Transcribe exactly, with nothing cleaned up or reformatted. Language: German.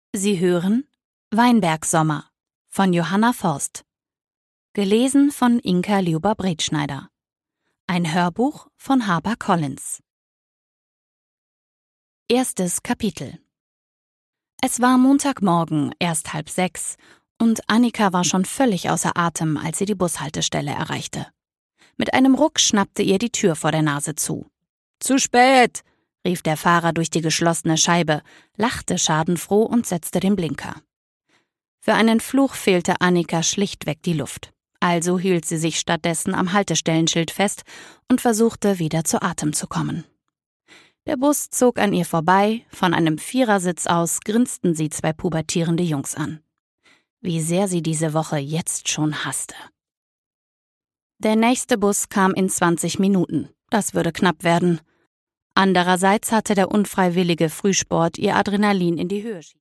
Sie hören Weinbergsommer von Johanna Forst. Gelesen von Inka Liuber-Bretschneider. Ein Hörbuch von Harper Collins. Erstes Kapitel. Es war Montagmorgen, erst halb sechs, und Annika war schon völlig außer Atem, als sie die Bushaltestelle erreichte. Mit einem Ruck schnappte ihr die Tür vor der Nase zu. »Zu spät«, rief der Fahrer durch die geschlossene Scheibe, lachte schadenfroh und setzte den Blinker. Für einen Fluch fehlte Annika schlichtweg die Luft. Also hielt sie sich stattdessen am Haltestellenschild fest und versuchte, wieder zu Atem zu kommen. Der Bus zog an ihr vorbei, von einem Vierersitz aus grinsten sie zwei pubertierende Jungs an. Wie sehr sie diese Woche jetzt schon hasste. Der nächste Bus kam in zwanzig Minuten. Das würde knapp werden. Andererseits hatte der unfreiwillige Frühsport ihr Adrenalin in die Höhe schießen.